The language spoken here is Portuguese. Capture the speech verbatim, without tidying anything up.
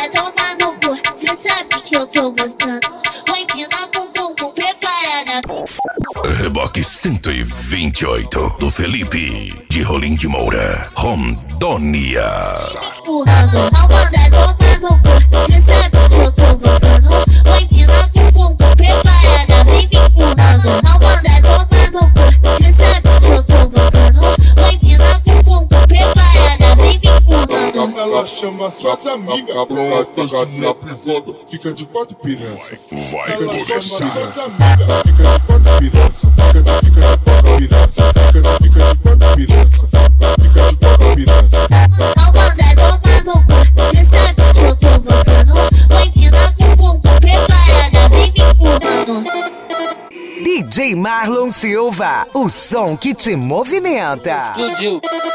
vai tomar no cu, cê sabe que eu tô gostando. Vou empinar com o bumbum preparada. Reboque cento e vinte e oito do Felipe de Rolim de Moura, Rondônia. Empurrando, não vai tomar no cu, cê sabe que eu tô gostando. Vou empinar com o bumbum preparada. Vem me empurrando, não vai tomar no cu, cê sabe que eu tô gostando. Vou empinar com o bumbum preparada. Vem me empurrando. Ela chama suas amigas pra festinha privada. Fica de quatro pirança. Vai Ela chama começar. suas amigas. Fica de quatro pirança. Fica de, fica de quatro pirança. Fica de, fica de quatro pirança. Fica de quatro pirança. Não vai tomar no cu, cê sabe que eu tô gostando. Vou empinar com o bumbum preparada. Vem me empurrando. D J Marlon Silva, o som que te movimenta. Explodiu.